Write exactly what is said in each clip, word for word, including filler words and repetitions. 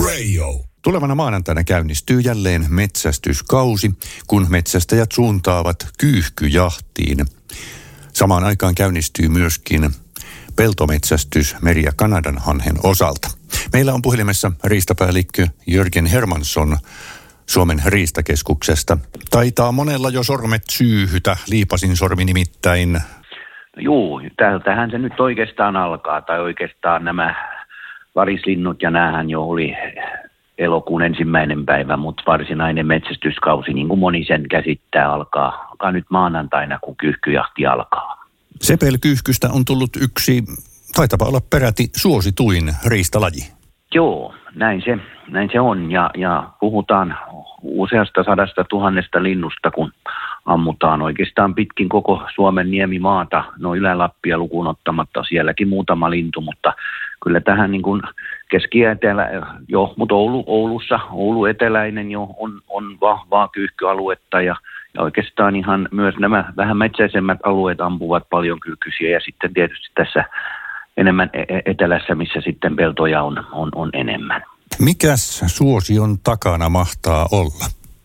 Radio. Tulevana maanantaina käynnistyy jälleen metsästyskausi, kun metsästäjät suuntaavat kyyhkyjahtiin. Samaan aikaan käynnistyy myöskin peltometsästys meri- ja Kanadanhanhen osalta. Meillä on puhelimessa riistapäällikkö Jörgen Hermansson Suomen riistakeskuksesta. Taitaa monella jo sormet syyhytä, liipasin sormi nimittäin. Juu, täältähän se nyt oikeastaan alkaa, tai oikeastaan nämä varislinnut ja näähän jo oli elokuun ensimmäinen päivä, mutta varsinainen metsästyskausi, niin kuin moni sen käsittää, alkaa, alkaa nyt maanantaina, kun kyyhkyjahti alkaa. Sepelkyyhkystä on tullut yksi, taitapa olla peräti suosituin riistalaji. Joo, näin se, näin se on, ja, ja puhutaan useasta sadasta tuhannesta linnusta, kun ammutaan oikeastaan pitkin koko Suomen niemimaata, no Ylä-Lappia lukuun ottamatta, sielläkin muutama lintu, mutta kyllä tähän niin kuin keski- ja etelä, jo, mutta Oulu, Oulussa, Oulu eteläinen jo on, on vahvaa kyyhkyaluetta ja, ja oikeastaan ihan myös nämä vähän metsäisemmät alueet ampuvat paljon kyyhkysiä ja sitten tietysti tässä enemmän etelässä, missä sitten peltoja on, on, on enemmän. Mikäs suosion takana mahtaa olla?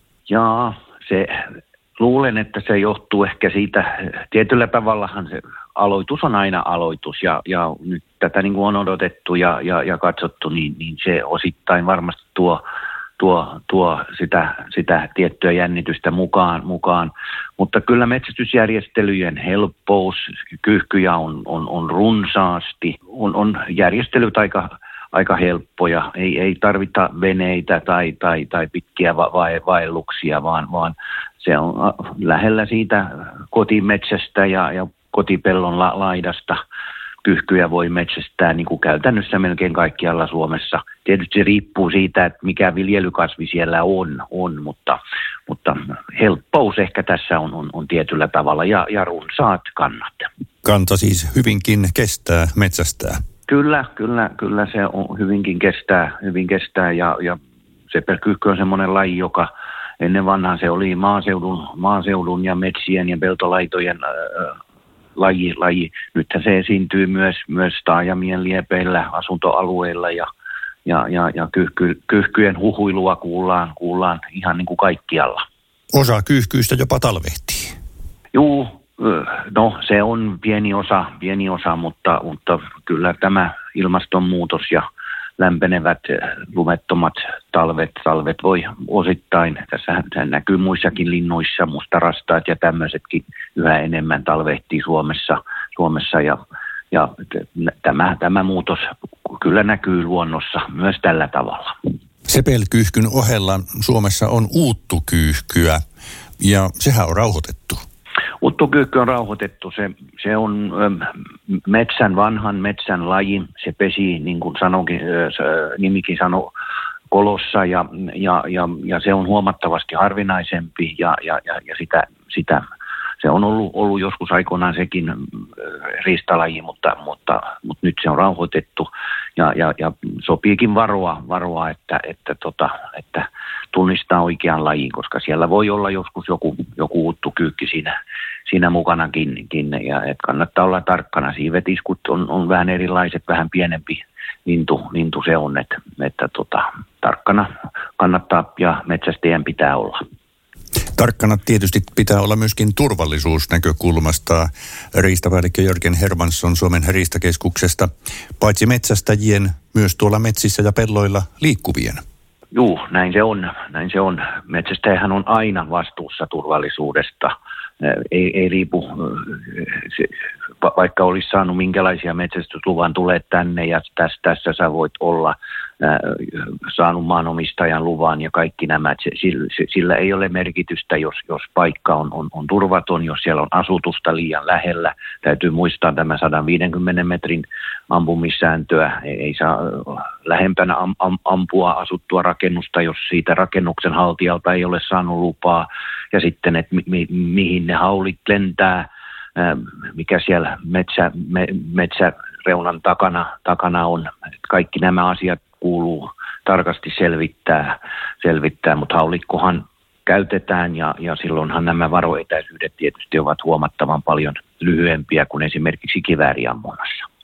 Jaa, se... Luulen, että se johtuu ehkä siitä, tietyllä tavallahan se aloitus on aina aloitus ja, ja nyt tätä niin kuin on odotettu ja, ja, ja katsottu, niin, niin se osittain varmasti tuo, tuo, tuo sitä, sitä tiettyä jännitystä mukaan, mukaan. Mutta kyllä metsästysjärjestelyjen helppous, kyyhkyjä on, on, on runsaasti, on, on järjestelyt aika... aika helppoja. Ei, ei tarvita veneitä tai, tai, tai pitkiä va- va- vaelluksia, vaan, vaan se on lähellä siitä kotimetsästä ja, ja kotipellon la- laidasta. Kyyhkyjä voi metsästää niin kuin käytännössä melkein kaikkialla Suomessa. Tietysti se riippuu siitä, että mikä viljelykasvi siellä on, on mutta, mutta helppous ehkä tässä on, on, on tietyllä tavalla ja, ja runsaat kannat. Kanta siis hyvinkin kestää metsästää. Kyllä, kyllä, kyllä se on, hyvinkin kestää, hyvin kestää ja, ja sepelkyyhky on semmoinen laji, joka ennen vanhaan se oli maaseudun, maaseudun ja metsien ja peltolaitojen äh, laji, laji. Nythän se esiintyy myös, myös taajamien liepeillä, asuntoalueilla ja, ja, ja, ja kyyhky, kyyhkyjen huhuilua kuullaan, kuullaan ihan niin kuin kaikkialla. Osa kyyhkyistä jopa talvehtii. Juu. No se on pieni osa, pieni osa mutta, mutta kyllä tämä ilmastonmuutos ja lämpenevät lumettomat talvet, talvet voi osittain, tässä näkyy muissakin linnuissa, mustarastaat ja tämmöisetkin yhä enemmän talvehtii Suomessa, Suomessa ja, ja tämä, tämä muutos kyllä näkyy luonnossa myös tällä tavalla. Sepelkyyhkyn ohella Suomessa on uuttukyyhkyä ja sehän on rauhoitettu. Uuttukyyhky on rauhoitettu. Se, se on ö, metsän, vanhan metsän laji. Se pesi, niin kuin sanokin, ö, nimikin sanoo, kolossa ja, ja, ja, ja se on huomattavasti harvinaisempi ja, ja, ja, ja sitä, sitä, se on ollut, ollut joskus aikoinaan sekin riistalaji, mutta, mutta, mutta nyt se on rauhoitettu ja, ja, ja sopiikin varoa, varoa että, että, tota, että tunnistaa oikean lajin, koska siellä voi olla joskus joku, joku uuttukyykki siinä, siinä mukanakin ja että kannattaa olla tarkkana. Siivetiskut on, on vähän erilaiset, vähän pienempi lintu, lintu se on, että, että tota, tarkkana kannattaa ja metsästäjän pitää olla. Tarkkana tietysti pitää olla myöskin turvallisuusnäkökulmasta. Riistapäällikkö Jörgen Hermansson Suomen riistakeskuksesta, paitsi metsästäjien, myös tuolla metsissä ja pelloilla liikkuvien. Juu, näin se on. Näin se on. Metsästäjähän on aina vastuussa turvallisuudesta. Ei, ei riipu, vaikka olisi saanut minkälaisia metsästysluvan, tulee tänne ja tässä, tässä sä voit olla saanut maanomistajan luvan ja kaikki nämä. Sillä, sillä ei ole merkitystä, jos, jos paikka on, on, on turvaton, jos siellä on asutusta liian lähellä. Täytyy muistaa tämä sata viisikymmentä metrin ampumissääntöä. Ei, ei saa lähempänä am, am, ampua asuttua rakennusta, jos siitä rakennuksen haltijalta ei ole saanut lupaa. Ja sitten, että mi, mihin ne haulit lentää, mikä siellä metsä, me, metsäreunan takana, takana on. Kaikki nämä asiat kuuluu tarkasti selvittää, selvittää mutta haulikkohan käytetään ja, ja silloinhan nämä varoetäisyydet tietysti ovat huomattavan paljon lyhyempiä kuin esimerkiksi kivääriammunnassa.